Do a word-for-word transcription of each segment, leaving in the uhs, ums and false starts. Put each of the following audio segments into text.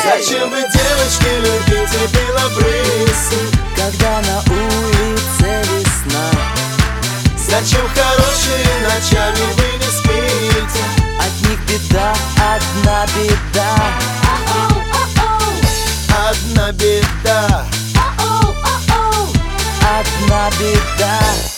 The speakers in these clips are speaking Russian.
Зачем вы, девочки, любите белобрысы, когда на улице весна? зачем хорошие ночами вы не спите? От них беда, одна беда. Одна беда, Одна беда.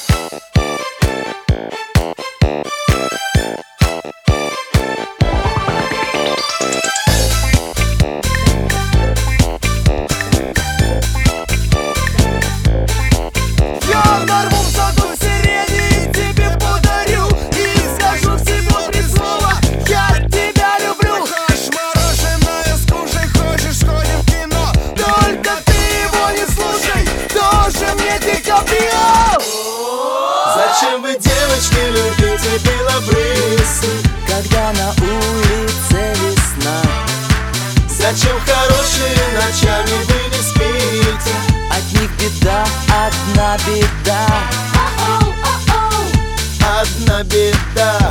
Я нарву в саду сирени и тебе подарю, и скажу всего три слова: я тебя люблю. Хочешь мороженое, скушай, хочешь сходим в кино, только ты его не слушай, тоже мне дико пьё. зачем вы, девочки, любите белобрысы, Когда на улице весна? зачем хорошие ночами вы не спите? От них беда, одна беда. Одна беда.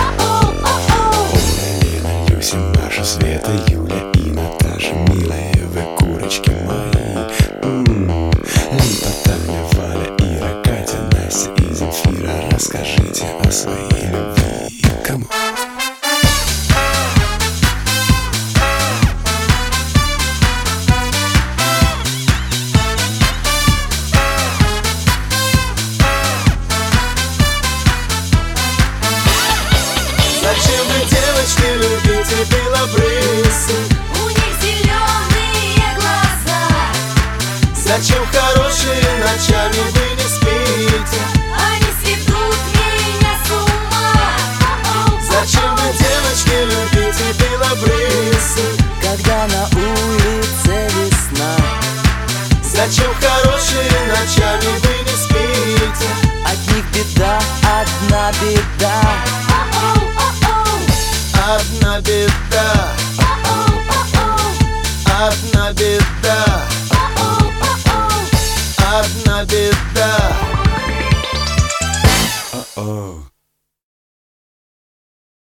Лена, Люся, Маша, Света, Юля и Наташа, милые вы курочки мои. М-м-м. Липа, Таня, Валя, Ира, Катя, Настя и Земфира, расскажите о своей любви. Кому? Зачем вы, девочки, любите белобрысы, У них зеленые глаза, зачем хорошие ночами вы не спите? они сведут меня с ума. Зачем вы, девочки, любите белобрысы, Когда на улице весна? зачем хорошие ночами вы не спите? От них беда, одна беда. Одна беда, одна беда.